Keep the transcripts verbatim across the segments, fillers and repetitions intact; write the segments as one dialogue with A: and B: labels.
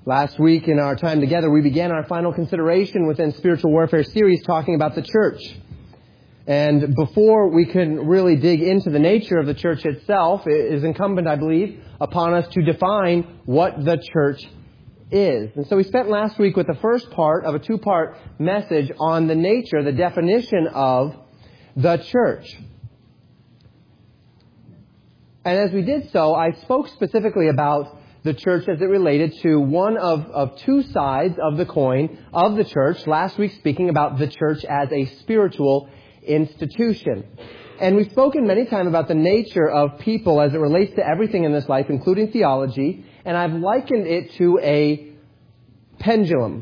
A: Last week in our time together, we began our final consideration within Spiritual Warfare series talking about the church. And before we can really dig into the nature of the church itself, it is incumbent, I believe, upon us to define what the church is. And so we spent last week with the first part of a two-part message on the nature, the definition of the church. And as we did so, I spoke specifically about the church as it related to one of, of two sides of the coin of the church. Last week speaking about the church as a spiritual institution. And we've spoken many times about the nature of people as it relates to everything in this life, including theology. And I've likened it to a pendulum,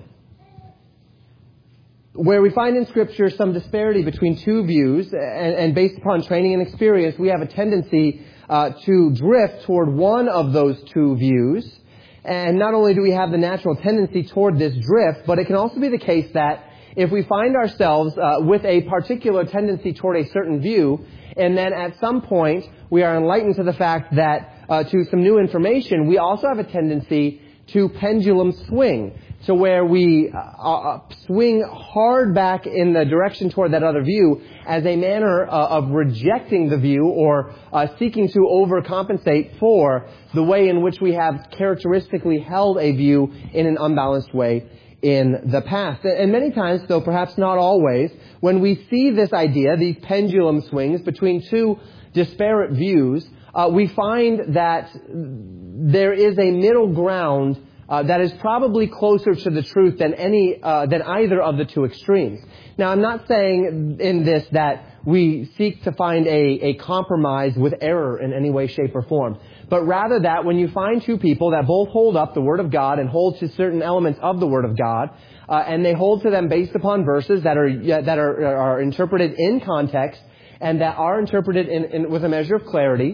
A: where we find in Scripture some disparity between two views. And, and based upon training and experience, we have a tendency Uh, to drift toward one of those two views. And not only do we have the natural tendency toward this drift, but it can also be the case that if we find ourselves uh, with a particular tendency toward a certain view, and then at some point we are enlightened to the fact that uh, to some new information, we also have a tendency to pendulum swing, to where we uh, uh, swing hard back in the direction toward that other view as a manner uh, of rejecting the view or uh, seeking to overcompensate for the way in which we have characteristically held a view in an unbalanced way in the past. And many times, though perhaps not always, when we see this idea, these pendulum swings between two disparate views, uh, we find that there is a middle ground uh, that is probably closer to the truth than any uh, than either of the two extremes. Now, I'm not saying in this that we seek to find a, a compromise with error in any way, shape, or form, but rather that when you find two people that both hold up the Word of God and hold to certain elements of the Word of God, uh, and they hold to them based upon verses that are that are, are interpreted in context and that are interpreted in, in, with a measure of clarity,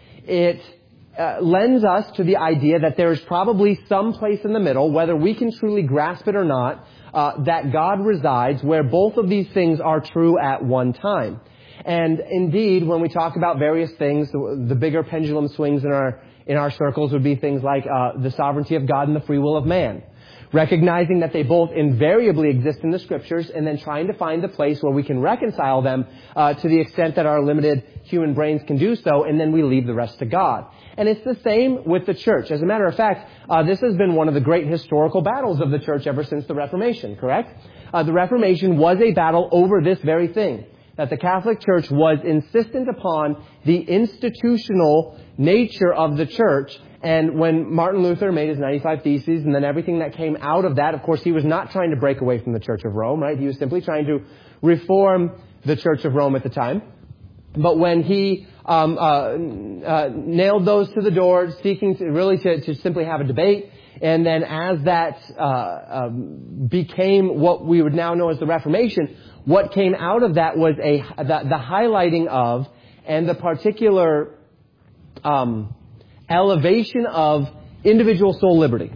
A: it Uh, lends us to the idea that there is probably some place in the middle, whether we can truly grasp it or not, uh, that God resides where both of these things are true at one time. And indeed, when we talk about various things, the, the bigger pendulum swings in our in our circles would be things like uh, the sovereignty of God and the free will of man. Recognizing that they both invariably exist in the Scriptures, and then trying to find the place where we can reconcile them uh, to the extent that our limited human brains can do so, and then we leave the rest to God. And it's the same with the church. As a matter of fact, uh, this has been one of the great historical battles of the church ever since the Reformation, correct? Uh, the Reformation was a battle over this very thing, that the Catholic Church was insistent upon the institutional nature of the church. And when Martin Luther made his ninety-five Theses and then everything that came out of that, of course, he was not trying to break away from the Church of Rome, right? He was simply trying to reform the Church of Rome at the time. But when he um, uh, uh, nailed those to the door, seeking to really to, to simply have a debate, and then as that uh, um, became what we would now know as the Reformation, what came out of that was a the, the highlighting of and the particular um, elevation of individual soul liberty,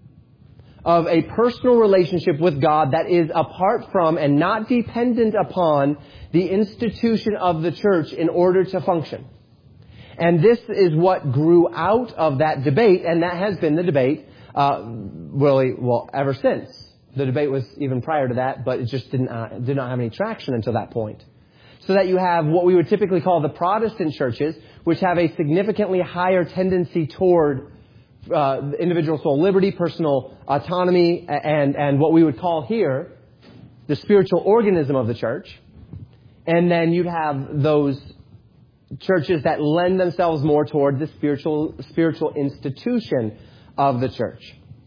A: of a personal relationship with God that is apart from and not dependent upon the institution of the church in order to function. And this is what grew out of that debate, and that has been the debate uh, really, well, ever since. The debate was even prior to that, but it just didn't uh, did not have any traction until that point. So that you have what we would typically call the Protestant churches, which have a significantly higher tendency toward uh, individual soul liberty, personal autonomy, and, and what we would call here the spiritual organism of the church. And then you'd have those churches that lend themselves more toward the spiritual spiritual institution of the church.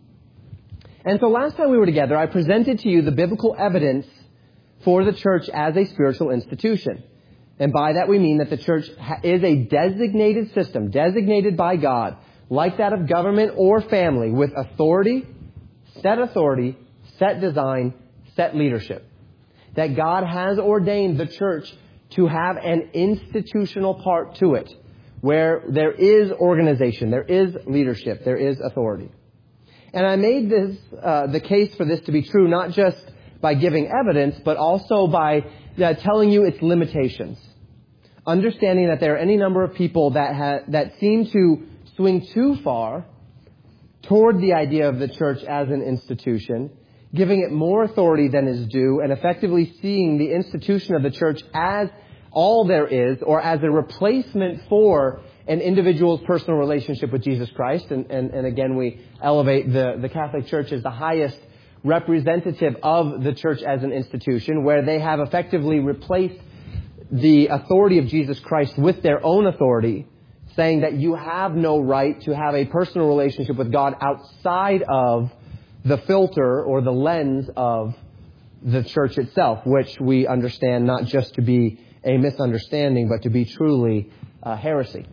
A: And so last time we were together, I presented to you the biblical evidence for the church as a spiritual institution. And by that we mean that the church is a designated system, designated by God, like that of government or family, with authority, set authority, set design, set leadership. That God has ordained the church to have an institutional part to it, where there is organization, there is leadership, there is authority. And I made this uh, the case for this to be true, not just by giving evidence, but also by uh, telling you its limitations. Understanding that there are any number of people that ha- that seem to swing too far toward the idea of the church as an institution, giving it more authority than is due, and effectively seeing the institution of the church as all there is, or as a replacement for an individual's personal relationship with Jesus Christ. And, and, and again, we elevate the, the Catholic Church as the highest representative of the church as an institution, where they have effectively replaced the authority of Jesus Christ with their own authority, saying that you have no right to have a personal relationship with God outside of the filter or the lens of the church itself, which we understand not just to be a misunderstanding, but to be truly uh, heresy.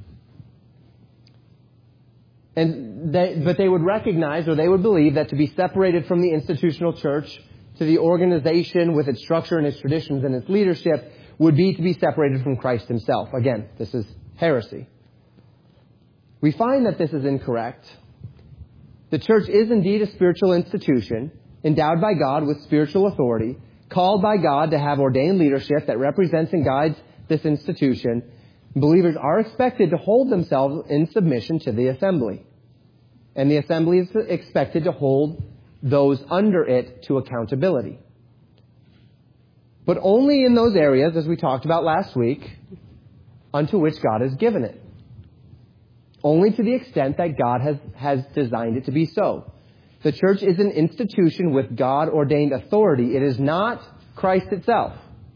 A: And they, but they would recognize, or they would believe, that to be separated from the institutional church to the organization with its structure and its traditions and its leadership would be to be separated from Christ himself. Again, this is heresy. We find that this is incorrect. The church is indeed a spiritual institution, endowed by God with spiritual authority, called by God to have ordained leadership that represents and guides this institution. Believers are expected to hold themselves in submission to the assembly. And the assembly is expected to hold those under it to accountability. But only in those areas, as we talked about last week, unto which God has given it. Only to the extent that God has, has designed it to be so. The church is an institution with God-ordained authority. It is not Christ itself.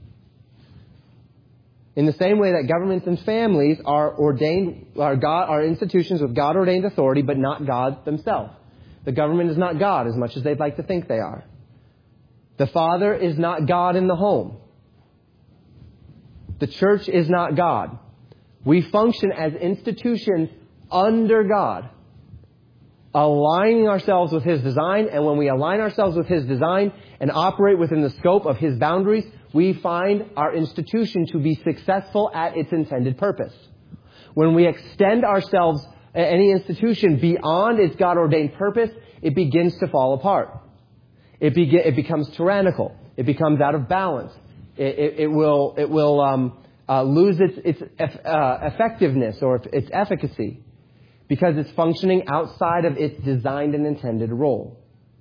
A: In the same way that governments and families are ordained, are God, are institutions with God-ordained authority, but not God themselves. The government is not God as much as they'd like to think they are. The Father is not God in the home. The church is not God. We function as institutions under God, aligning ourselves with His design. And when we align ourselves with His design and operate within the scope of His boundaries, we find our institution to be successful at its intended purpose. When we extend ourselves, any institution, beyond its God-ordained purpose, it begins to fall apart. It, be, it becomes tyrannical. It becomes out of balance. It, it, it will, it will um, uh, lose its, its uh, effectiveness or its efficacy, because it's functioning outside of its designed and intended role.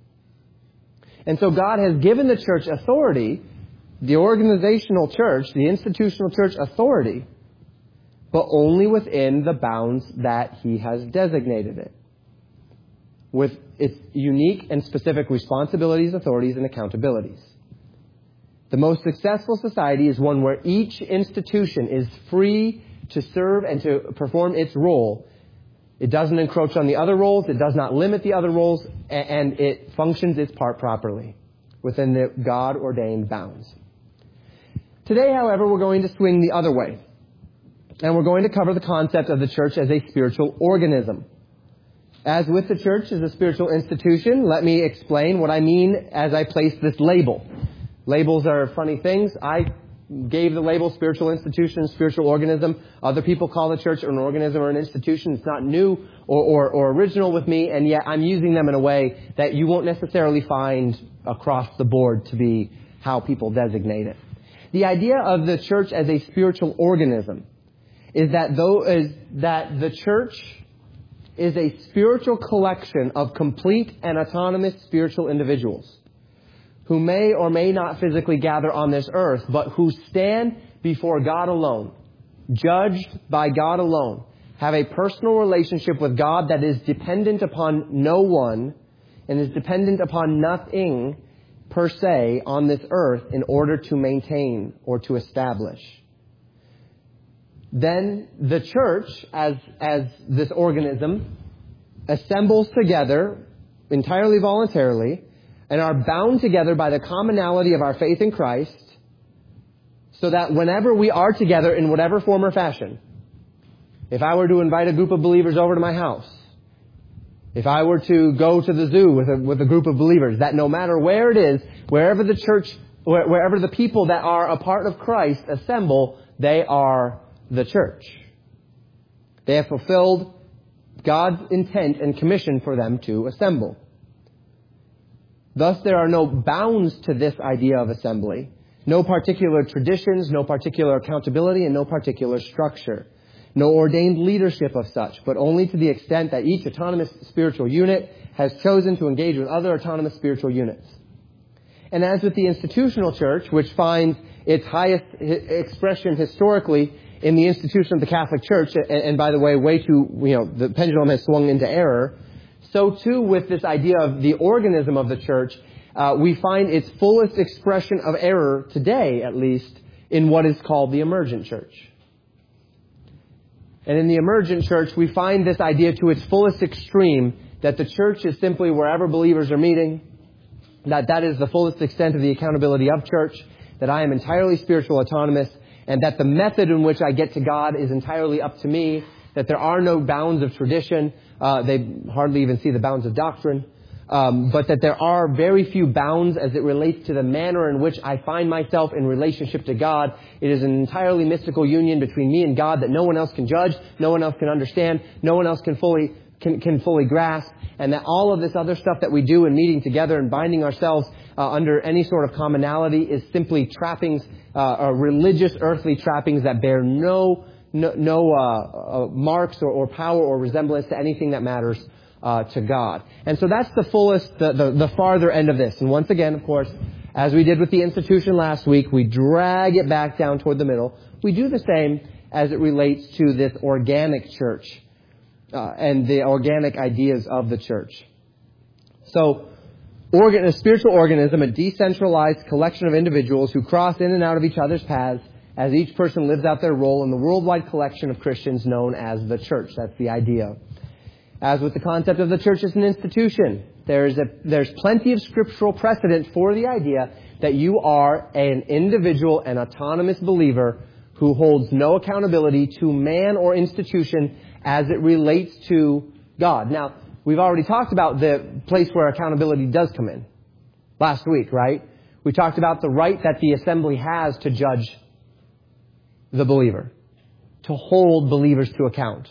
A: And so God has given the church authority, the organizational church, the institutional church authority, but only within the bounds that He has designated it, with its unique and specific responsibilities, authorities, and accountabilities. The most successful society is one where each institution is free to serve and to perform its role. It doesn't encroach on the other roles. It does not limit the other roles. And it functions its part properly within the God-ordained bounds. Today, however, we're going to swing the other way. And we're going to cover the concept of the church as a spiritual organism. As with the church as a spiritual institution, let me explain what I mean as I place this label. Labels are funny things. I gave the label spiritual institution, spiritual organism. Other people call the church an organism or an institution. It's not new or, or, or original with me, and yet I'm using them in a way that you won't necessarily find across the board to be how people designate it. The idea of the church as a spiritual organism is that though is that the church is a spiritual collection of complete and autonomous spiritual individuals who may or may not physically gather on this earth, but who stand before God alone, judged by God alone, have a personal relationship with God that is dependent upon no one and is dependent upon nothing per se on this earth in order to maintain or to establish. Then the church, as, as this organism, assembles together entirely voluntarily and are bound together by the commonality of our faith in Christ, so that whenever we are together in whatever form or fashion, if I were to invite a group of believers over to my house, if I were to go to the zoo with a, with a group of believers, that no matter where it is, wherever the church, wherever the people that are a part of Christ assemble, they are the church. They have fulfilled God's intent and commission for them to assemble. Thus, there are no bounds to this idea of assembly, no particular traditions, no particular accountability, and no particular structure. no ordained leadership of such, but only to the extent that each autonomous spiritual unit has chosen to engage with other autonomous spiritual units. And as with the institutional church, which finds its highest expression historically in the institution of the Catholic Church, and, and by the way, way too, you know, the pendulum has swung into error, so too with this idea of the organism of the church, uh, we find its fullest expression of error today, at least, in what is called the emergent church. And in the emergent church, we find this idea to its fullest extreme, that the church is simply wherever believers are meeting, that that is the fullest extent of the accountability of church, that I am entirely spiritual autonomous, and that the method in which I get to God is entirely up to me, that there are no bounds of tradition, uh, they hardly even see the bounds of doctrine, um, but that there are very few bounds as it relates to the manner in which I find myself in relationship to God. It is an entirely mystical union between me and God that no one else can judge, no one else can understand, no one else can fully can, can fully grasp, and that all of this other stuff that we do in meeting together and binding ourselves uh, under any sort of commonality is simply trappings, uh, or religious earthly trappings that bear no no, no uh, uh, marks or, or power or resemblance to anything that matters uh, to God. And so that's the fullest, the, the, the farther end of this. And once again, of course, as we did with the institution last week, we drag it back down toward the middle. We do the same as it relates to this organic church uh, and the organic ideas of the church. So, organ, a spiritual organism, a decentralized collection of individuals who cross in and out of each other's paths as each person lives out their role in the worldwide collection of Christians known as the church. That's the idea. As with the concept of the church as an institution, there's a, there's plenty of scriptural precedent for the idea that you are an individual and autonomous believer who holds no accountability to man or institution as it relates to God. Now, we've already talked about the place where accountability does come in last week, right? We talked about the right that the assembly has to judge the believer, to hold believers to account.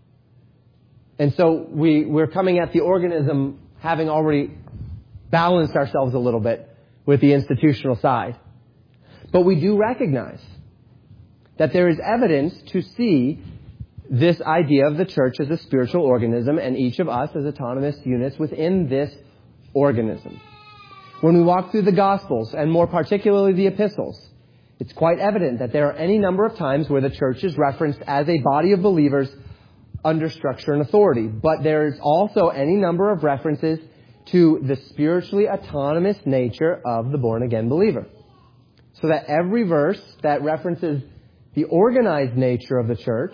A: And so we, we're coming at the organism having already balanced ourselves a little bit with the institutional side. But we do recognize that there is evidence to see this idea of the church as a spiritual organism and each of us as autonomous units within this organism. When we walk through the Gospels, and more particularly the epistles, it's quite evident that there are any number of times where the church is referenced as a body of believers under structure and authority. But there is also any number of references to the spiritually autonomous nature of the born-again believer. So that every verse that references the organized nature of the church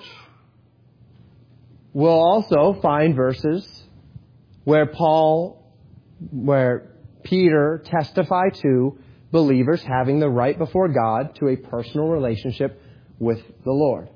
A: will also find verses where Paul, where Peter testify to believers having the right before God to a personal relationship with the Lord.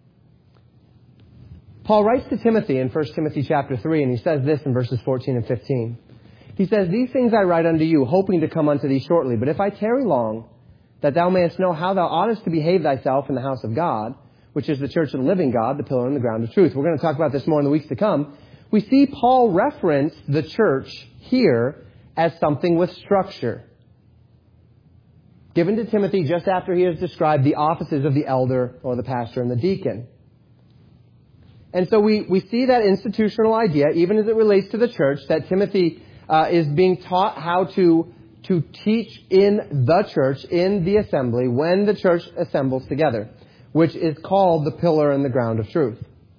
A: Paul writes to Timothy in First Timothy chapter three, and he says this in verses fourteen and fifteen. He says, "These things I write unto you, hoping to come unto thee shortly. But if I tarry long, that thou mayest know how thou oughtest to behave thyself in the house of God, which is the church of the living God, the pillar and the ground of truth." We're going to talk about this more in the weeks to come. We see Paul reference the church here as something with structure, given to Timothy just after he has described the offices of the elder or the pastor and the deacon. And so we, we see that institutional idea, even as it relates to the church, that Timothy uh, is being taught how to, to teach in the church, in the assembly, when the church assembles together, which is called the pillar and the ground of truth.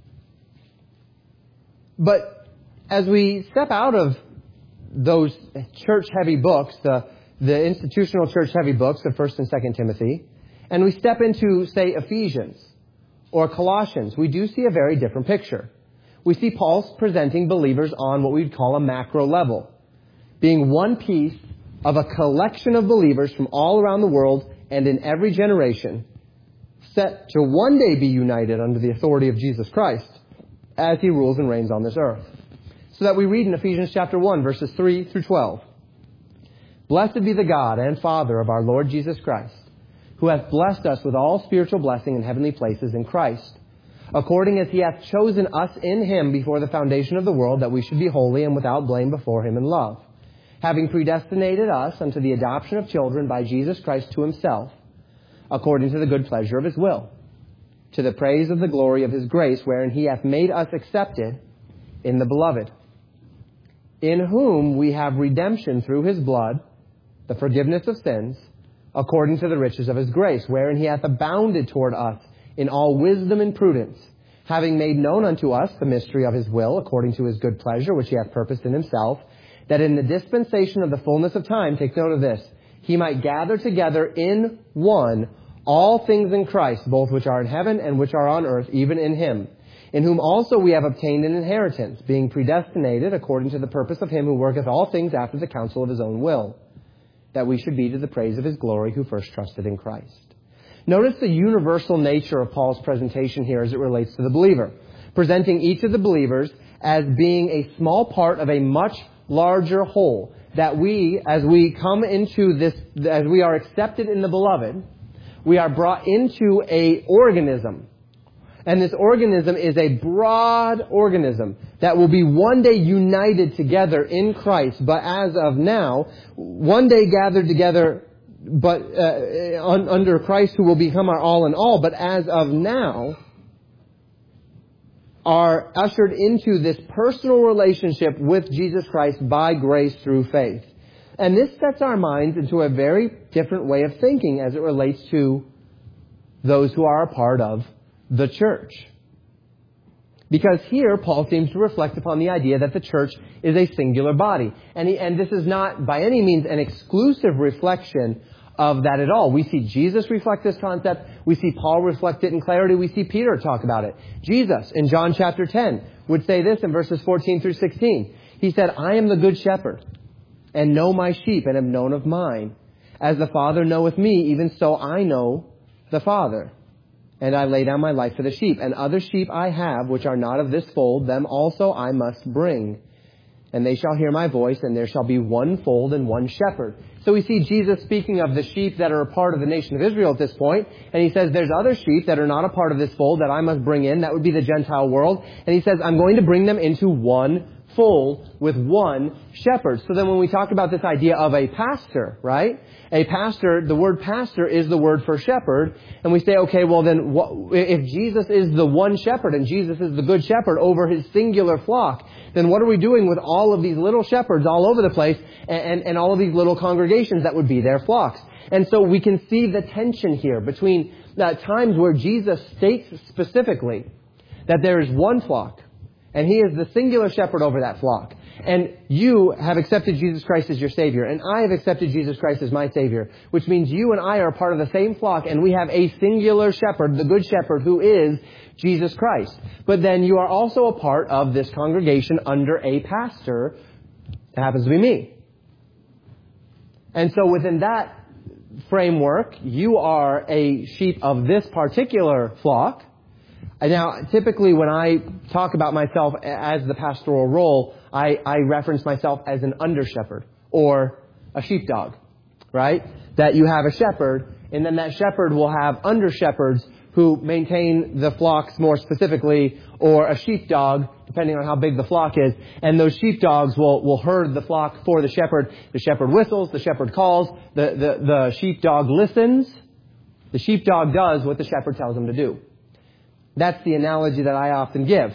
A: But as we step out of those church-heavy books, the, the institutional church-heavy books of First and Second Timothy, and we step into, say, Ephesians or Colossians, we do see a very different picture. We see Paul's presenting believers on what we'd call a macro level, being one piece of a collection of believers from all around the world and in every generation, set to one day be united under the authority of Jesus Christ as he rules and reigns on this earth. So that we read in Ephesians chapter one, verses three through twelve, "Blessed be the God and Father of our Lord Jesus Christ, who hath blessed us with all spiritual blessing in heavenly places in Christ, according as he hath chosen us in him before the foundation of the world, that we should be holy and without blame before him in love, having predestinated us unto the adoption of children by Jesus Christ to himself, according to the good pleasure of his will, to the praise of the glory of His grace, wherein He hath made us accepted in the Beloved, in whom we have redemption through His blood, the forgiveness of sins, according to the riches of His grace, wherein He hath abounded toward us in all wisdom and prudence, having made known unto us the mystery of His will, according to His good pleasure, which He hath purposed in Himself, that in the dispensation of the fullness of time, take note of this, He might gather together in one all things in Christ, both which are in heaven and which are on earth, even in Him, in whom also we have obtained an inheritance, being predestinated according to the purpose of Him who worketh all things after the counsel of His own will, that we should be to the praise of His glory who first trusted in Christ. Notice the universal nature of Paul's presentation here as it relates to the believer, presenting each of the believers as being a small part of a much larger whole, that we, as we come into this, as we are accepted in the Beloved, we are brought into a organism. And this organism is a broad organism that will be one day united together in Christ, but as of now, one day gathered together but uh, un, under Christ, who will become our all in all, but as of now, are ushered into this personal relationship with Jesus Christ by grace through faith. And this sets our minds into a very different way of thinking as it relates to those who are a part of the church. Because here, Paul seems to reflect upon the idea that the church is a singular body. And, he, and this is not by any means an exclusive reflection of that at all. We see Jesus reflect this concept. We see Paul reflect it in clarity. We see Peter talk about it. Jesus, in John chapter ten, would say this in verses fourteen through sixteen. He said, I am the good shepherd, and know my sheep, and am known of mine. As the Father knoweth me, even so I know the Father. And I lay down my life for the sheep. And other sheep I have, which are not of this fold, them also I must bring. And they shall hear my voice, and there shall be one fold and one shepherd. So we see Jesus speaking of the sheep that are a part of the nation of Israel at this point. And He says there's other sheep that are not a part of this fold that I must bring in. That would be the Gentile world. And He says I'm going to bring them into one fold with one shepherd. So then when we talk about this idea of a pastor, right? A pastor, the word pastor is the word for shepherd. And we say, okay, well then what, if Jesus is the one shepherd and Jesus is the good shepherd over His singular flock, then what are we doing with all of these little shepherds all over the place and, and, and all of these little congregations that would be their flocks? And so we can see the tension here between uh, times where Jesus states specifically that there is one flock, and He is the singular shepherd over that flock. And you have accepted Jesus Christ as your Savior. And I have accepted Jesus Christ as my Savior. Which means you and I are part of the same flock. And we have a singular shepherd, the good shepherd, who is Jesus Christ. But then you are also a part of this congregation under a pastor. It happens to be me. And so within that framework, you are a sheep of this particular flock. Now, typically when I talk about myself as the pastoral role, I, I reference myself as an under-shepherd or a sheepdog, right? That you have a shepherd, and then that shepherd will have under-shepherds who maintain the flocks more specifically, or a sheepdog, depending on how big the flock is. And those sheepdogs will, will herd the flock for the shepherd. The shepherd whistles, the shepherd calls, the, the, the sheepdog listens. The sheepdog does what the shepherd tells him to do. That's the analogy that I often give.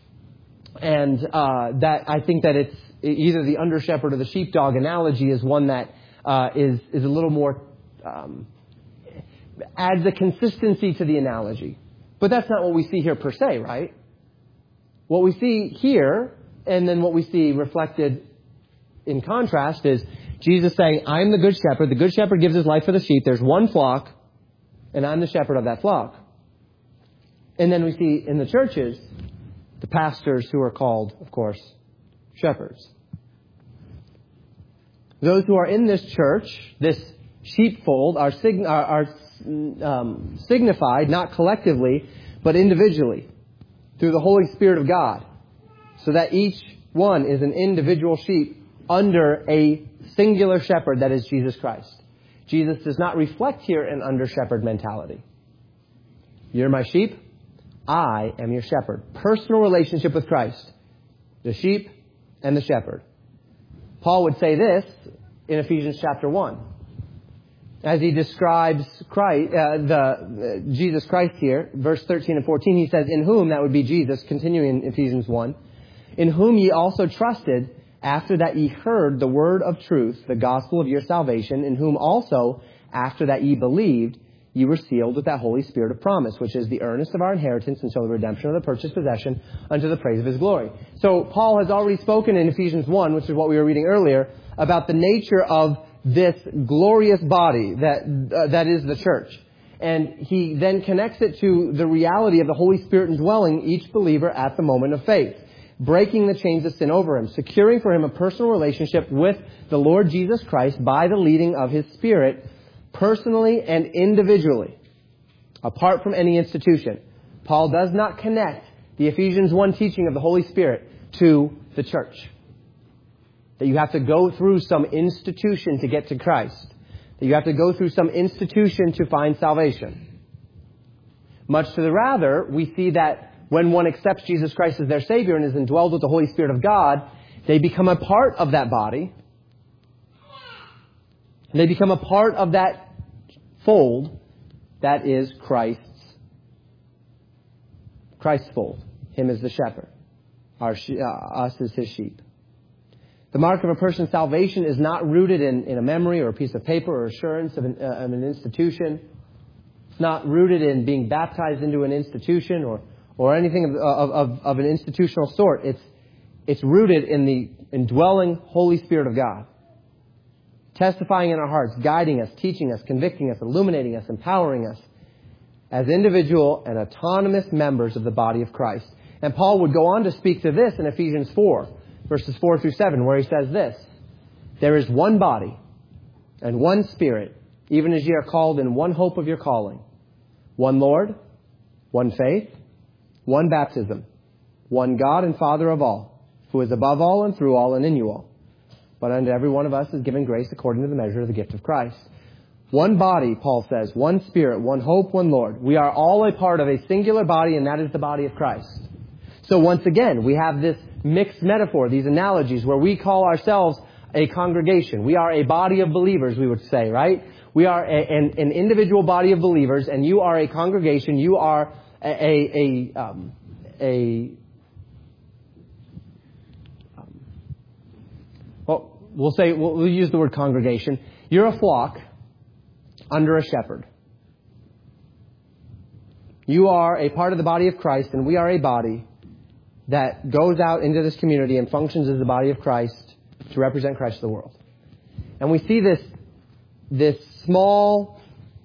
A: And uh, that I think that it's either the under-shepherd or the sheepdog analogy is one that uh, is, is a little more, um, adds a consistency to the analogy. But that's not what we see here per se, right? What we see here, and then what we see reflected in contrast, is Jesus saying, I'm the good shepherd. The good shepherd gives his life for the sheep. There's one flock, and I'm the shepherd of that flock. And then we see in the churches, the pastors who are called, of course, shepherds. Those who are in this church, this sheepfold, are, sign- are, are um, signified not collectively, but individually through the Holy Spirit of God, so that each one is an individual sheep under a singular shepherd that is Jesus Christ. Jesus does not reflect here an under-shepherd mentality. You're my sheep. I am your shepherd. Personal relationship with Christ. The sheep and the shepherd. Paul would say this in Ephesians chapter one. as he describes Christ, uh, the uh, Jesus Christ here, verse thirteen and fourteen, he says, in whom, that would be Jesus, continuing in Ephesians one, in whom ye also trusted, after that ye heard the word of truth, the gospel of your salvation, in whom also, after that ye believed, ye were sealed with that Holy Spirit of promise, which is the earnest of our inheritance until the redemption of the purchased possession unto the praise of his glory. So Paul has already spoken in Ephesians one, which is what we were reading earlier, about the nature of this glorious body that uh, that is the church. And he then connects it to the reality of the Holy Spirit indwelling each believer at the moment of faith, breaking the chains of sin over him, securing for him a personal relationship with the Lord Jesus Christ by the leading of his Spirit, personally and individually, apart from any institution. Paul does not connect the Ephesians one teaching of the Holy Spirit to the church. That you have to go through some institution to get to Christ. That you have to go through some institution to find salvation. Much to the rather, we see that when one accepts Jesus Christ as their Savior and is indwelled with the Holy Spirit of God, they become a part of that body. And they become a part of that fold that is Christ's, Christ's fold. Him as the shepherd. Our, uh, us as his sheep. The mark of a person's salvation is not rooted in, in a memory or a piece of paper or assurance of an, uh, of an institution. It's not rooted in being baptized into an institution or, or anything of, of, of an institutional sort. It's, it's rooted in the indwelling Holy Spirit of God, testifying in our hearts, guiding us, teaching us, convicting us, illuminating us, empowering us as individual and autonomous members of the body of Christ. And Paul would go on to speak to this in Ephesians four. Verses four through seven, where he says this, there is one body and one Spirit, even as ye are called in one hope of your calling. One Lord, one faith, one baptism, one God and Father of all, who is above all and through all and in you all. But unto every one of us is given grace according to the measure of the gift of Christ. One body, Paul says, one Spirit, one hope, one Lord. We are all a part of a singular body, and that is the body of Christ. So once again, we have this mixed metaphor, these analogies, where we call ourselves a congregation. We are a body of believers, we would say, right? We are a, an, an individual body of believers, and you are a congregation. You are a, a, a, um, a um, well, we'll say, we'll, we'll use the word congregation. You're a flock under a shepherd. You are a part of the body of Christ, and we are a body that goes out into this community and functions as the body of Christ to represent Christ to the world. And we see this, this small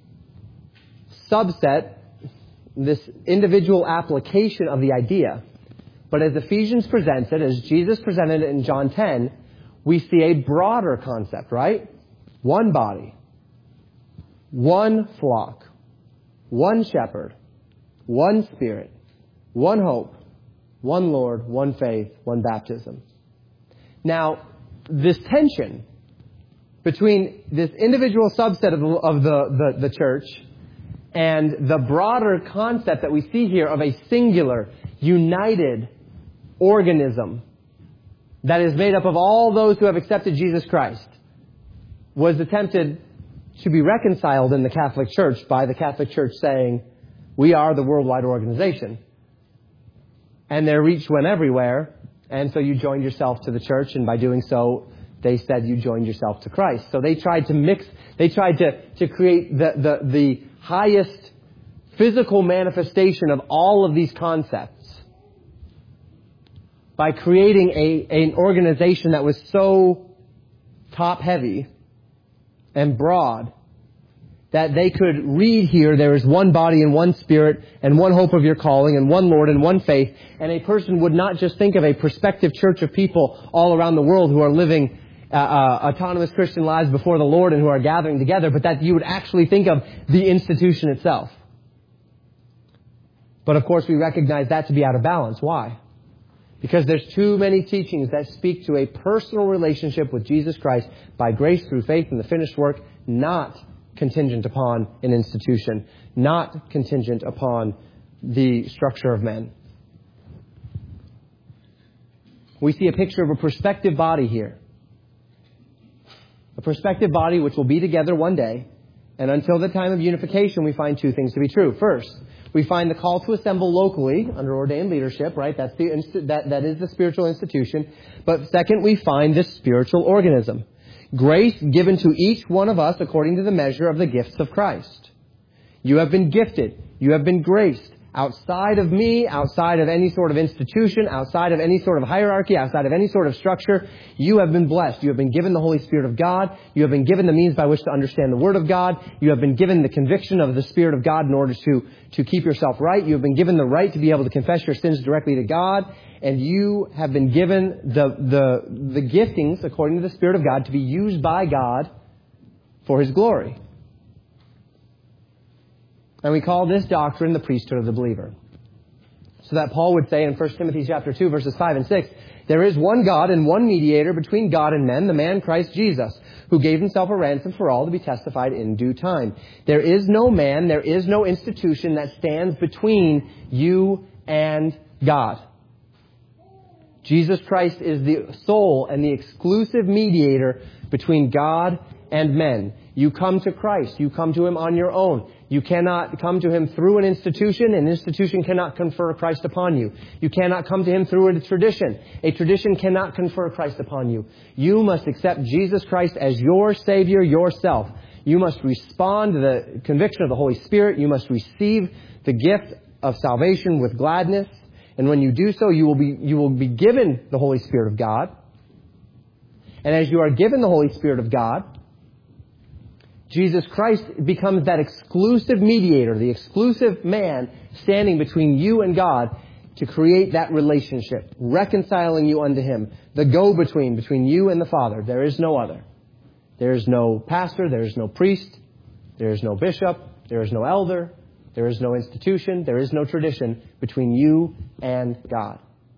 A: subset, this individual application of the idea. But as Ephesians presents it, as Jesus presented it in John ten, we see a broader concept, right? One body, one flock, one shepherd, one Spirit, one hope, one Lord, one faith, one baptism. Now, this tension between this individual subset of, the, of the, the, the church and the broader concept that we see here of a singular, united organism that is made up of all those who have accepted Jesus Christ was attempted to be reconciled in the Catholic Church by the Catholic Church saying, we are the worldwide organization. And their reach went everywhere, and so you joined yourself to the church, and by doing so, they said you joined yourself to Christ. So they tried to mix, they tried to, to create the, the, the highest physical manifestation of all of these concepts by creating a, an organization that was so top-heavy and broad that they could read here, there is one body and one Spirit and one hope of your calling and one Lord and one faith. And a person would not just think of a prospective church of people all around the world who are living uh, uh, autonomous Christian lives before the Lord and who are gathering together, but that you would actually think of the institution itself. But of course we recognize that to be out of balance. Why? Because there's too many teachings that speak to a personal relationship with Jesus Christ by grace through faith in the finished work, not contingent upon an institution, not contingent upon the structure of men. We see a picture of a prospective body here. A prospective body which will be together one day And until the time of unification, we find two things to be true. First, we find the call to assemble locally under ordained leadership, right? That's the, that, that is the spiritual institution. But second, we find this spiritual organism. Grace given to each one of us according to the measure of the gifts of Christ. You have been gifted. You have been graced. Outside of me, outside of any sort of institution, outside of any sort of hierarchy, outside of any sort of structure, you have been blessed. You have been given the Holy Spirit of God. You have been given the means by which to understand the Word of God. You have been given the conviction of the Spirit of God in order to, to keep yourself right. You have been given the right to be able to confess your sins directly to God. And you have been given the, the, the giftings, according to the Spirit of God, to be used by God for His glory. And we call this doctrine the priesthood of the believer. So that Paul would say in First Timothy chapter two, verses five and six, there is one God and one mediator between God and men, the man Christ Jesus, who gave himself a ransom for all to be testified in due time. There is no man, there is no institution that stands between you and God. Jesus Christ is the sole and the exclusive mediator between God and men. You come to Christ. You come to Him on your own. You cannot come to Him through an institution. An institution cannot confer Christ upon you. You cannot come to Him through a tradition. A tradition cannot confer Christ upon you. You must accept Jesus Christ as your Savior yourself. You must respond to the conviction of the Holy Spirit. You must receive the gift of salvation with gladness. And when you do so, you will be, you will be given the Holy Spirit of God. And as you are given the Holy Spirit of God, Jesus Christ becomes that exclusive mediator, the exclusive man standing between you and God to create that relationship, reconciling you unto Him, the go-between between you and the Father. There is no other. There is no pastor, there is no priest, there is no bishop, there is no elder, there is no institution, there is no tradition between you and God.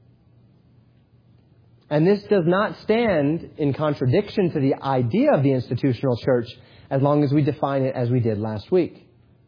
A: And this does not stand in contradiction to the idea of the institutional church, as long as we define it as we did last week.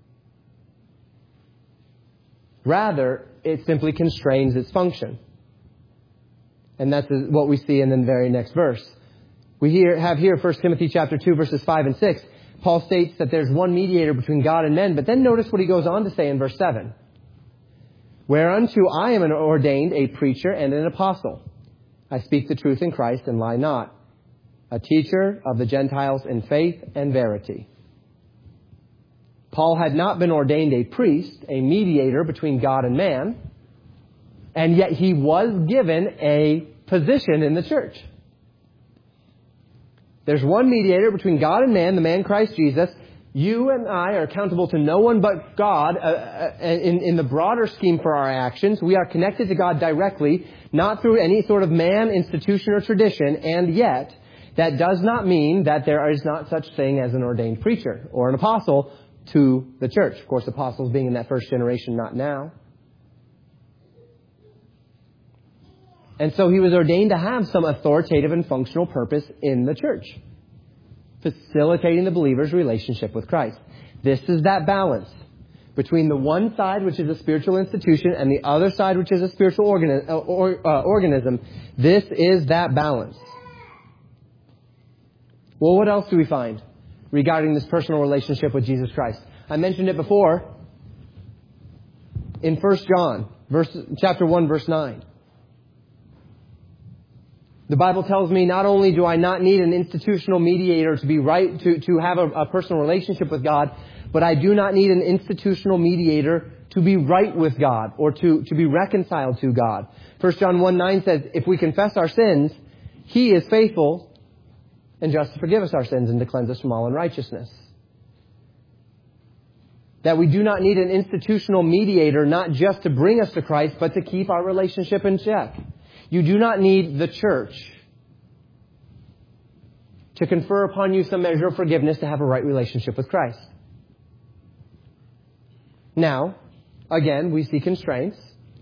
A: Rather, it simply constrains its function. And that's what we see in the very next verse. We here, have here First Timothy chapter two, verses five and six. Paul states that there's one mediator between God and men, but then notice what he goes on to say in verse seven. Whereunto I am ordained a preacher and an apostle. I speak the truth in Christ and lie not. A teacher of the Gentiles in faith and verity. Paul had not been ordained a priest, a mediator between God and man, and yet he was given a position in the church. There's one mediator between God and man, the man Christ Jesus. You and I are accountable to no one but God uh, in, in the broader scheme for our actions. We are connected to God directly, not through any sort of man, institution, or tradition, and yet that does not mean that there is not such thing as an ordained preacher or an apostle to the church. Of course, apostles being in that first generation, not now. And so he was ordained to have some authoritative and functional purpose in the church, facilitating the believer's relationship with Christ. This is that balance between the one side, which is a spiritual institution, and the other side, which is a spiritual organi- or, uh, organism. This is that balance. Well, what else do we find regarding this personal relationship with Jesus Christ? I mentioned it before in First John, verse, chapter one, verse nine. The Bible tells me not only do I not need an institutional mediator to be right, to, to have a, a personal relationship with God, but I do not need an institutional mediator to be right with God or to, to be reconciled to God. First John one nine says, if we confess our sins, He is faithful and just to forgive us our sins and to cleanse us from all unrighteousness. That we do not need an institutional mediator, not just to bring us to Christ, but to keep our relationship in check. You do not need the church to confer upon you some measure of forgiveness to have a right relationship with Christ. Now, again, we see constraints.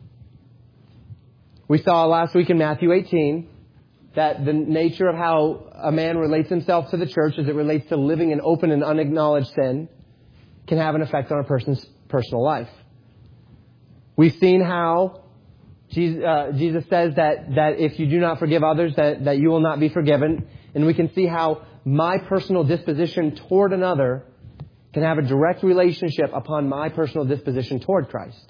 A: We saw last week in Matthew eighteen that the nature of how a man relates himself to the church as it relates to living in open and unacknowledged sin can have an effect on a person's personal life. We've seen how Jesus, uh, Jesus says that, that if you do not forgive others, that, that you will not be forgiven. And we can see how my personal disposition toward another can have a direct relationship upon my personal disposition toward Christ.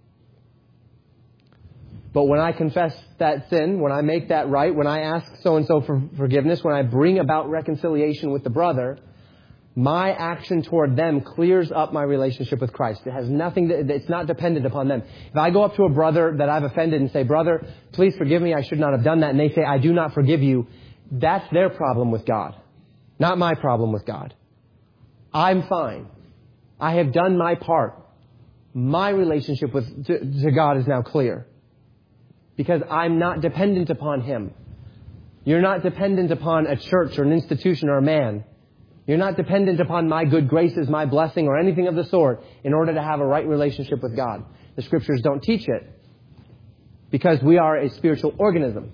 A: But when I confess that sin, when I make that right, when I ask so-and-so for forgiveness, when I bring about reconciliation with the brother, my action toward them clears up my relationship with Christ. It has nothing, to, it's not dependent upon them. If I go up to a brother that I've offended and say, brother, please forgive me, I should not have done that, and they say, I do not forgive you, that's their problem with God, not my problem with God. I'm fine. I have done my part. My relationship with to, to God is now clear. Because I'm not dependent upon Him. You're not dependent upon a church or an institution or a man. You're not dependent upon my good graces, my blessing, or anything of the sort in order to have a right relationship with God. The Scriptures don't teach it. Because we are a spiritual organism.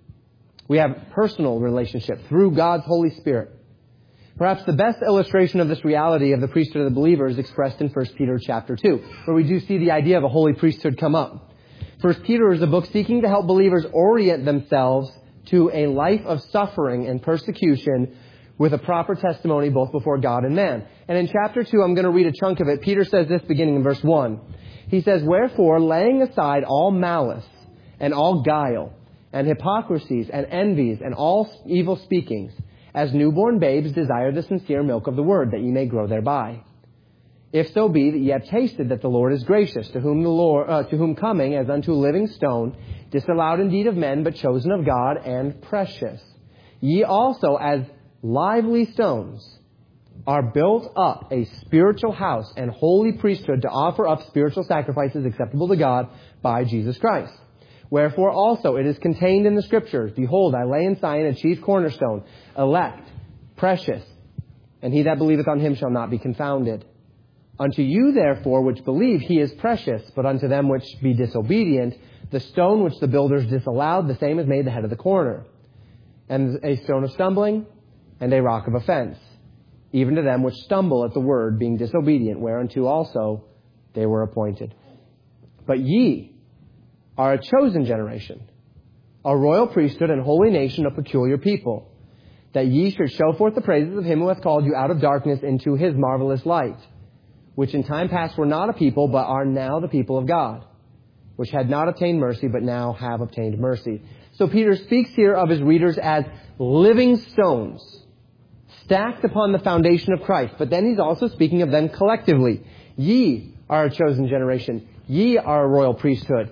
A: We have personal relationship through God's Holy Spirit. Perhaps the best illustration of this reality of the priesthood of the believer is expressed in First Peter chapter two, where we do see the idea of a holy priesthood come up. First Peter is a book seeking to help believers orient themselves to a life of suffering and persecution with a proper testimony both before God and man. And in chapter two, I'm going to read a chunk of it. Peter says this beginning in verse one. He says, wherefore, laying aside all malice and all guile and hypocrisies and envies and all evil speakings, as newborn babes desire the sincere milk of the word, that ye may grow thereby. If so be that ye have tasted that the Lord is gracious, to whom the Lord, uh, to whom coming as unto a living stone, disallowed indeed of men, but chosen of God, and precious. Ye also, as lively stones, are built up a spiritual house and holy priesthood to offer up spiritual sacrifices acceptable to God by Jesus Christ. Wherefore also it is contained in the Scriptures, behold, I lay in Zion a chief cornerstone, elect, precious, and he that believeth on him shall not be confounded. Unto you, therefore, which believe, he is precious, but unto them which be disobedient, the stone which the builders disallowed, the same is made the head of the corner, and a stone of stumbling, and a rock of offense, even to them which stumble at the word, being disobedient, whereunto also they were appointed. But ye are a chosen generation, a royal priesthood and holy nation, a peculiar people, that ye should show forth the praises of him who hath called you out of darkness into his marvelous light, which in time past were not a people, but are now the people of God, which had not obtained mercy, but now have obtained mercy. So Peter speaks here of his readers as living stones, stacked upon the foundation of Christ. But then he's also speaking of them collectively. Ye are a chosen generation. Ye are a royal priesthood.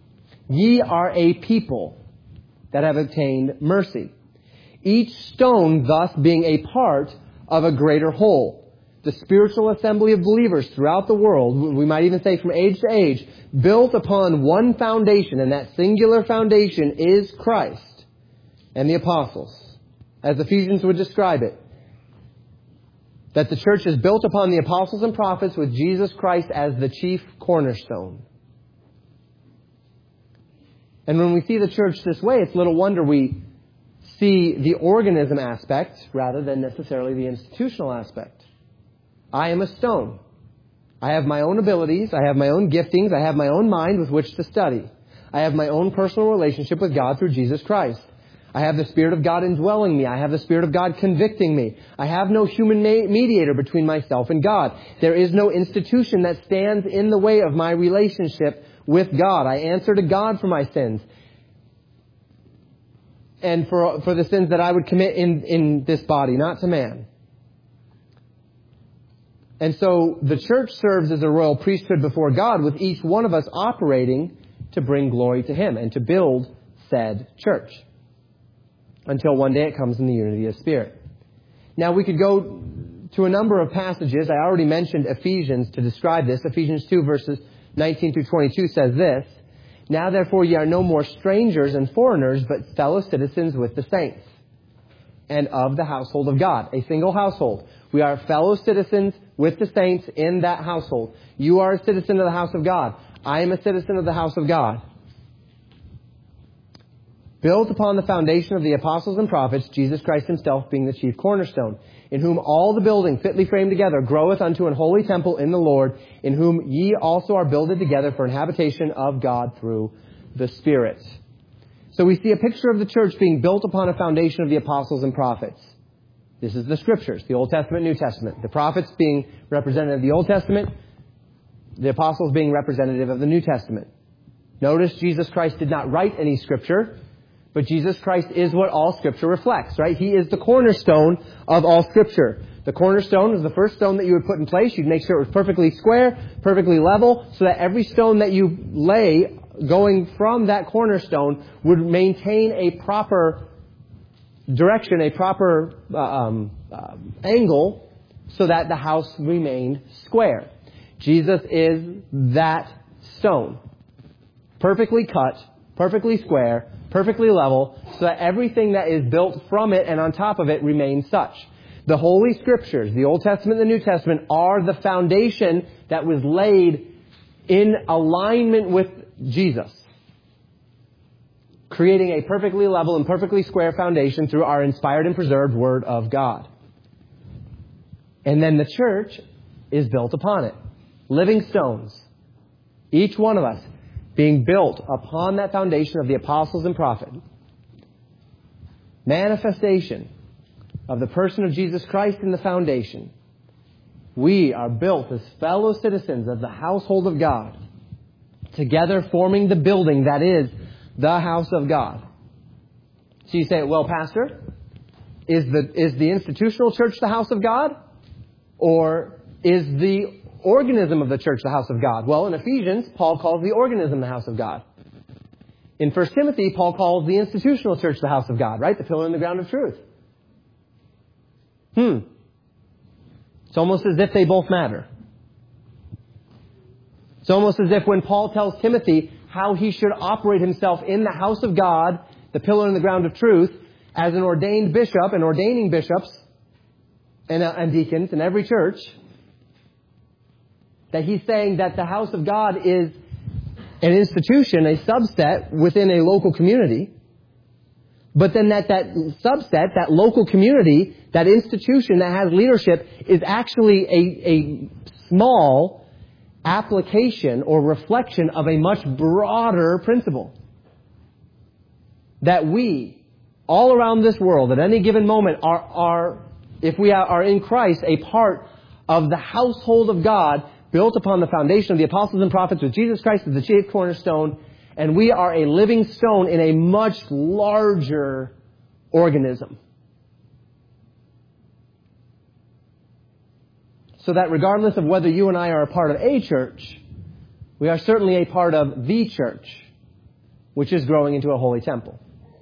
A: Ye are a people that have obtained mercy. Each stone thus being a part of a greater whole. The spiritual assembly of believers throughout the world, we might even say from age to age, built upon one foundation, and that singular foundation is Christ and the apostles, as Ephesians would describe it. That the church is built upon the apostles and prophets with Jesus Christ as the chief cornerstone. And when we see the church this way, it's little wonder we see the organism aspect rather than necessarily the institutional aspect. I am a stone. I have my own abilities. I have my own giftings. I have my own mind with which to study. I have my own personal relationship with God through Jesus Christ. I have the Spirit of God indwelling me. I have the Spirit of God convicting me. I have no human mediator between myself and God. There is no institution that stands in the way of my relationship with God. I answer to God for my sins and for, for the sins that I would commit in, in this body, not to man. And so the church serves as a royal priesthood before God, with each one of us operating to bring glory to Him and to build said church. Until one day it comes in the unity of Spirit. Now we could go to a number of passages. I already mentioned Ephesians to describe this. Ephesians two verses nineteen through twenty-two says this, now therefore ye are no more strangers and foreigners, but fellow citizens with the saints, and of the household of God. A single household. We are fellow citizens with the saints in that household. You are a citizen of the house of God. I am a citizen of the house of God. Built upon the foundation of the apostles and prophets, Jesus Christ Himself being the chief cornerstone, in whom all the building fitly framed together groweth unto an holy temple in the Lord, in whom ye also are builded together for an habitation of God through the Spirit. So we see a picture of the church being built upon a foundation of the apostles and prophets. This is the Scriptures, the Old Testament, New Testament. The prophets being representative of the Old Testament, the apostles being representative of the New Testament. Notice Jesus Christ did not write any Scripture, but Jesus Christ is what all Scripture reflects, right? He is the cornerstone of all Scripture. The cornerstone is the first stone that you would put in place. You'd make sure it was perfectly square, perfectly level, so that every stone that you lay going from that cornerstone would maintain a proper direction, a proper uh, um, uh, angle, so that the house remained square. Jesus is that stone. Perfectly cut, perfectly square, perfectly level, so that everything that is built from it and on top of it remains such. The Holy Scriptures, the Old Testament and the New Testament, are the foundation that was laid in alignment with Jesus, creating a perfectly level and perfectly square foundation through our inspired and preserved Word of God. And then the church is built upon it. Living stones. Each one of us being built upon that foundation of the apostles and prophets. Manifestation of the person of Jesus Christ in the foundation. We are built as fellow citizens of the household of God, together forming the building that is the house of God. So you say, well, Pastor, is the, is the institutional church the house of God? Or is the organism of the church the house of God? Well, in Ephesians, Paul calls the organism the house of God. In First Timothy, Paul calls the institutional church the house of God, right? The pillar and the ground of truth. Hmm. It's almost as if they both matter. It's almost as if when Paul tells Timothy how he should operate himself in the house of God, the pillar and the ground of truth, as an ordained bishop and ordaining bishops and, uh, and deacons in every church, that he's saying that the house of God is an institution, a subset within a local community, but then that that subset, that local community, that institution that has leadership is actually a, a small application or reflection of a much broader principle. That we, all around this world, at any given moment, are, are if we are in Christ, a part of the household of God, built upon the foundation of the apostles and prophets with Jesus Christ as the chief cornerstone, and we are a living stone in a much larger organism. So that regardless of whether you and I are a part of a church, we are certainly a part of the church, which is growing into a holy temple.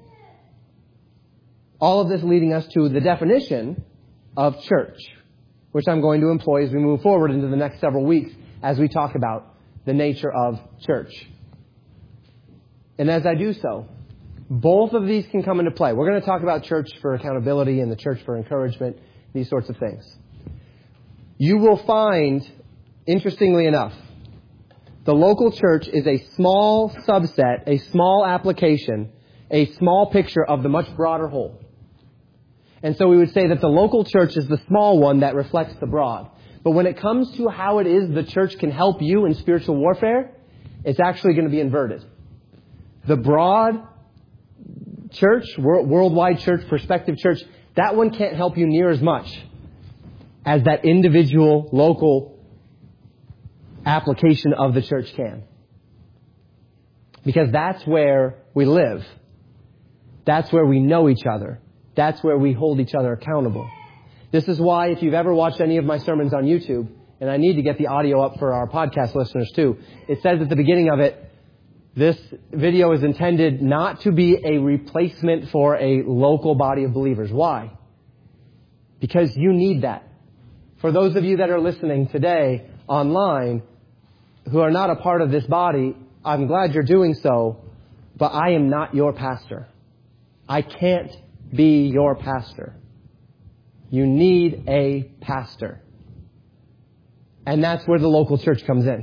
A: All of this leading us to the definition of church, which I'm going to employ as we move forward into the next several weeks as we talk about the nature of church. And as I do so, both of these can come into play. We're going to talk about church for accountability and the church for encouragement, these sorts of things. You will find, interestingly enough, the local church is a small subset, a small application, a small picture of the much broader whole. And so we would say that the local church is the small one that reflects the broad. But when it comes to how it is the church can help you in spiritual warfare, it's actually going to be inverted. The broad church, worldwide church, perspective church, that one can't help you near as much as that individual, local application of the church can. Because that's where we live. That's where we know each other. That's where we hold each other accountable. This is why, if you've ever watched any of my sermons on YouTube, and I need to get the audio up for our podcast listeners too, it says at the beginning of it, this video is intended not to be a replacement for a local body of believers. Why? Because you need that. For those of you that are listening today online who are not a part of this body, I'm glad you're doing so, but I am not your pastor. I can't be your pastor. You need a pastor. And that's where the local church comes in.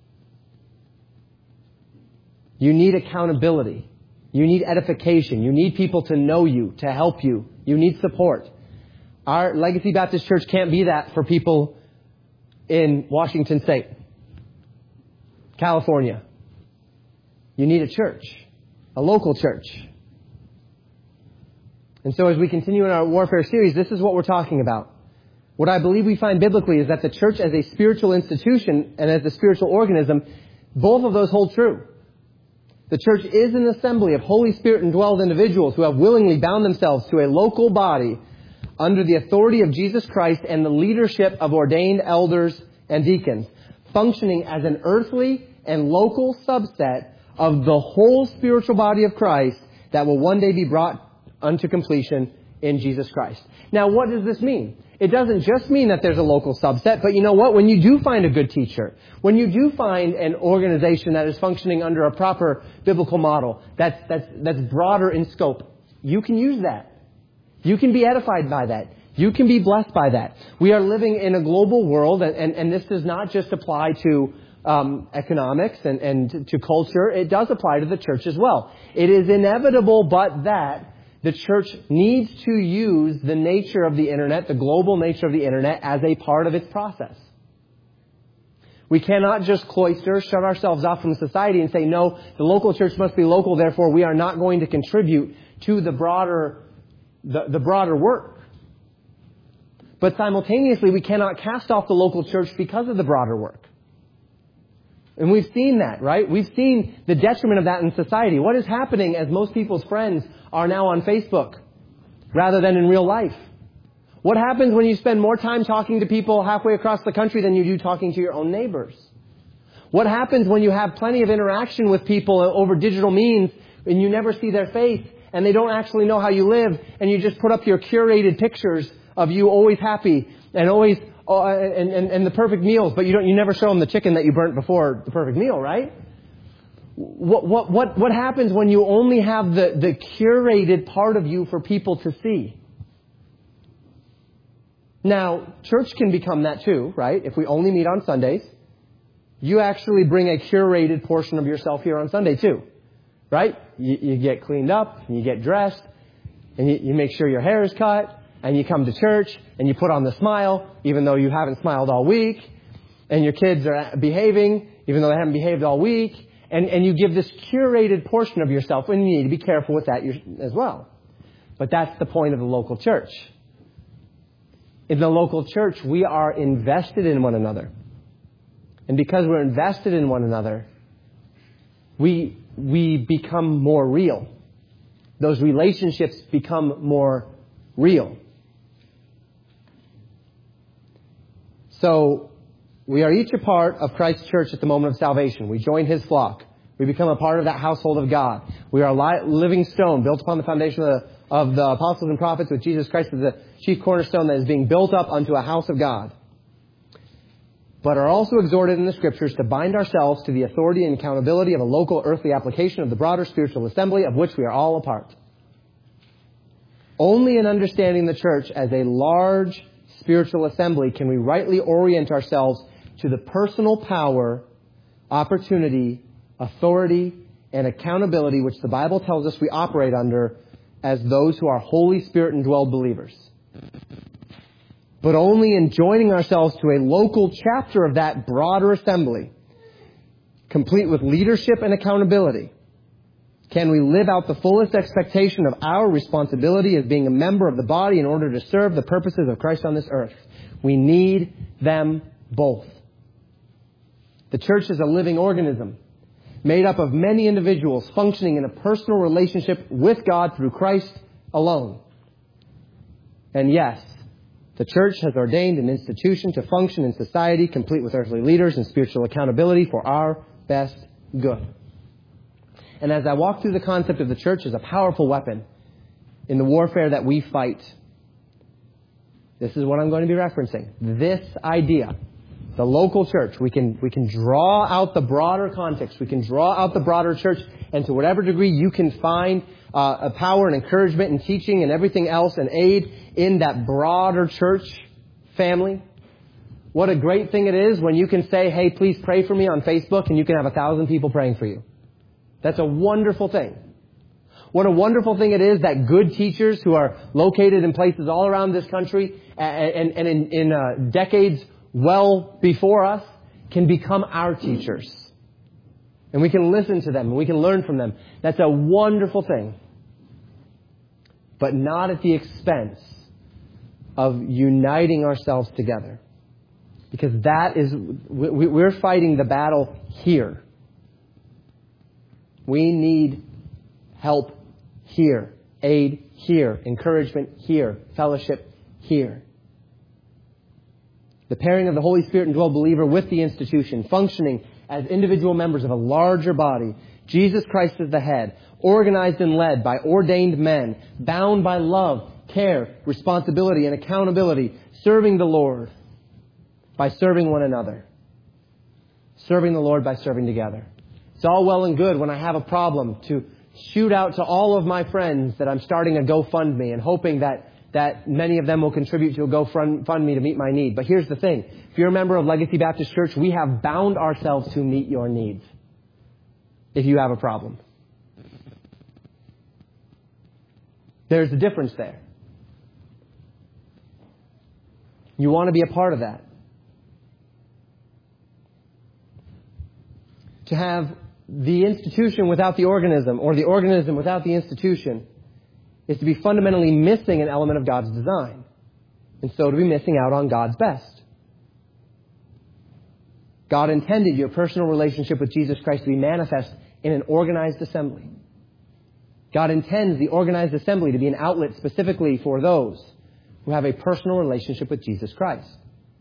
A: You need accountability. You need edification. You need people to know you, to help you. You need support. Our Legacy Baptist Church can't be that for people in Washington State, California. You need a church, a local church. And so as we continue in our warfare series, this is what we're talking about. What I believe we find biblically is that the church as a spiritual institution and as a spiritual organism, both of those hold true. The church is an assembly of Holy Spirit indwelled individuals who have willingly bound themselves to a local body under the authority of Jesus Christ and the leadership of ordained elders and deacons, functioning as an earthly and local subset of the whole spiritual body of Christ that will one day be brought unto completion in Jesus Christ. Now, what does this mean? It doesn't just mean that there's a local subset, but you know what? When you do find a good teacher, when you do find an organization that is functioning under a proper biblical model, that's, that's, that's broader in scope, you can use that. You can be edified by that. You can be blessed by that. We are living in a global world, and, and, and this does not just apply to um, economics and, and to culture. It does apply to the church as well. It is inevitable, but that the church needs to use the nature of the internet, the global nature of the internet, as a part of its process. We cannot just cloister, shut ourselves off from society and say, no, the local church must be local, therefore we are not going to contribute to the broader, the, the broader work. But simultaneously, we cannot cast off the local church because of the broader work. And we've seen that, right? We've seen the detriment of that in society. What is happening as most people's friends are now on Facebook rather than in real life? What happens when you spend more time talking to people halfway across the country than you do talking to your own neighbors? What happens when you have plenty of interaction with people over digital means and you never see their face and they don't actually know how you live and you just put up your curated pictures of you always happy and always Oh, and, and, and the perfect meals, but you don't, you never show them the chicken that you burnt before the perfect meal, right? What, what, what, what happens when you only have the, the curated part of you for people to see? Now, church can become that too, right? If we only meet on Sundays, you actually bring a curated portion of yourself here on Sunday too, right? You, you get cleaned up, and you get dressed, and you, you make sure your hair is cut, and you come to church, and you put on the smile, even though you haven't smiled all week. And your kids are behaving, even though they haven't behaved all week. And, and you give this curated portion of yourself, and you need to be careful with that as well. But that's the point of the local church. In the local church, we are invested in one another. And because we're invested in one another, we, we become more real. Those relationships become more real. So, we are each a part of Christ's church at the moment of salvation. We join His flock. We become a part of that household of God. We are a li- living stone built upon the foundation of the, of the apostles and prophets with Jesus Christ as the chief cornerstone that is being built up unto a house of God. But are also exhorted in the Scriptures to bind ourselves to the authority and accountability of a local earthly application of the broader spiritual assembly of which we are all a part. Only in understanding the church as a large spiritual assembly can we rightly orient ourselves to the personal power, opportunity, authority, and accountability which the Bible tells us we operate under as those who are Holy Spirit indwelled believers. But only in joining ourselves to a local chapter of that broader assembly, complete with leadership and accountability, can we live out the fullest expectation of our responsibility as being a member of the body in order to serve the purposes of Christ on this earth. We need them both. The church is a living organism made up of many individuals functioning in a personal relationship with God through Christ alone. And yes, the church has ordained an institution to function in society, complete with earthly leaders and spiritual accountability for our best good. And as I walk through the concept of the church as a powerful weapon in the warfare that we fight, this is what I'm going to be referencing. This idea, the local church, we can, we can draw out the broader context. We can draw out the broader church, and to whatever degree you can find uh, a power and encouragement and teaching and everything else and aid in that broader church family. What a great thing it is when you can say, hey, please pray for me on Facebook, and you can have a thousand people praying for you. That's a wonderful thing. What a wonderful thing it is that good teachers who are located in places all around this country and, and, and in, in uh, decades well before us can become our teachers. And we can listen to them and we can learn from them. That's a wonderful thing. but not at the expense of uniting ourselves together. Because that is, we're fighting the battle here. We need help here, aid here, encouragement here, fellowship here. The pairing of the Holy Spirit indwelled believer with the institution, functioning as individual members of a larger body. Jesus Christ is the head, organized and led by ordained men, bound by love, care, responsibility, and accountability, serving the Lord by serving one another. Serving the Lord by serving together. It's all well and good when I have a problem to shoot out to all of my friends that I'm starting a GoFundMe and hoping that, that many of them will contribute to a GoFundMe to meet my need. But here's the thing. If you're a member of Legacy Baptist Church, we have bound ourselves to meet your needs if you have a problem. There's a difference there. You want to be a part of that. To have the institution without the organism, or the organism without the institution, is to be fundamentally missing an element of God's design. And so to be missing out on God's best. God intended your personal relationship with Jesus Christ to be manifest in an organized assembly. God intends the organized assembly to be an outlet specifically for those who have a personal relationship with Jesus Christ.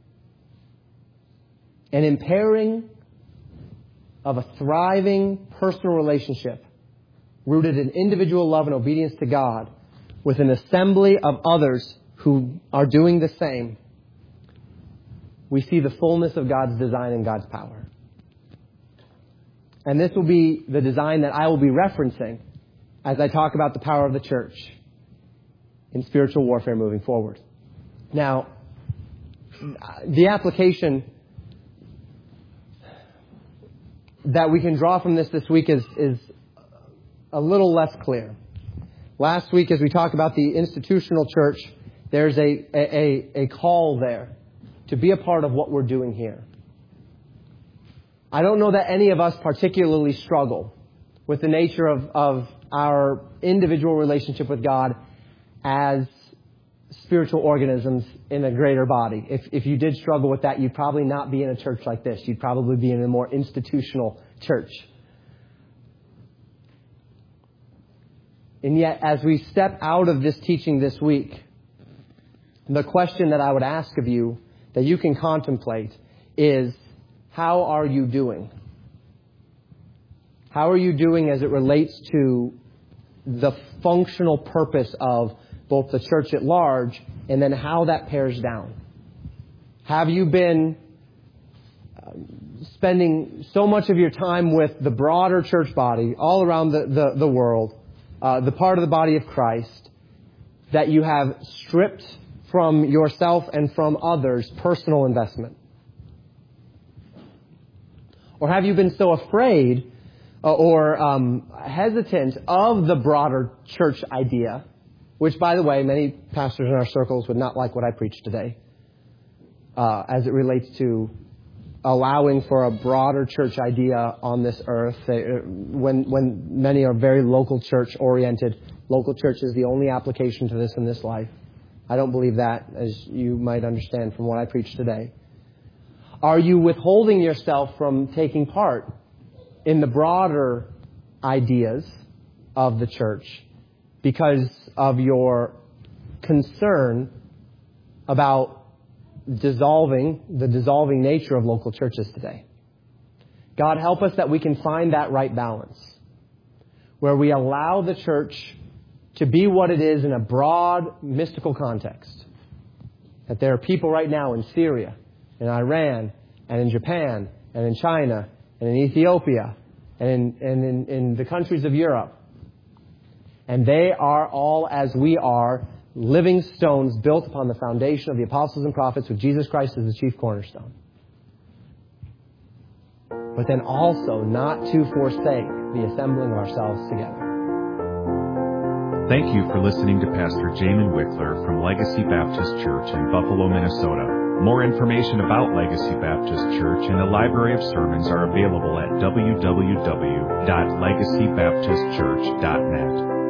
A: An impairing of a thriving personal relationship rooted in individual love and obedience to God with an assembly of others who are doing the same, we see the fullness of God's design and God's power. And this will be the design that I will be referencing as I talk about the power of the church in spiritual warfare moving forward. Now, the application that we can draw from this this week is, is a little less clear. Last week, as we talked about the institutional church, there's a, a, a call there to be a part of what we're doing here. I don't know that any of us particularly struggle with the nature of, of our individual relationship with God as spiritual organisms in a greater body. If, if you did struggle with that, you'd probably not be in a church like this. You'd probably be in a more institutional church. And yet, as we step out of this teaching this week, the question that I would ask of you that you can contemplate is, how are you doing? How are you doing as it relates to the functional purpose of both the church at large and then how that pairs down? Have you been spending so much of your time with the broader church body all around the, the, the world, uh, the part of the body of Christ, that you have stripped from yourself and from others personal investment? Or have you been so afraid uh, or um, hesitant of the broader church idea, which, by the way, many pastors in our circles would not like what I preach today, uh, as it relates to allowing for a broader church idea on this earth. They, when, when many are very local church oriented, local church is the only application to this in this life. I don't believe that, as you might understand from what I preach today. Are you withholding yourself from taking part in the broader ideas of the church because of your concern about dissolving, the dissolving nature of local churches today? God help us that we can find that right balance, where we allow the church to be what it is in a broad, mystical context. That there are people right now in Syria, in Iran, and in Japan, and in China, and in Ethiopia, and in, and in, in the countries of Europe. And they are all, as we are, living stones built upon the foundation of the apostles and prophets with Jesus Christ as the chief cornerstone. But then also not to forsake the assembling of ourselves together.
B: Thank you for listening to Pastor Jamin Wickler from Legacy Baptist Church in Buffalo, Minnesota. More information about Legacy Baptist Church and a library of sermons are available at w w w dot legacy baptist church dot net.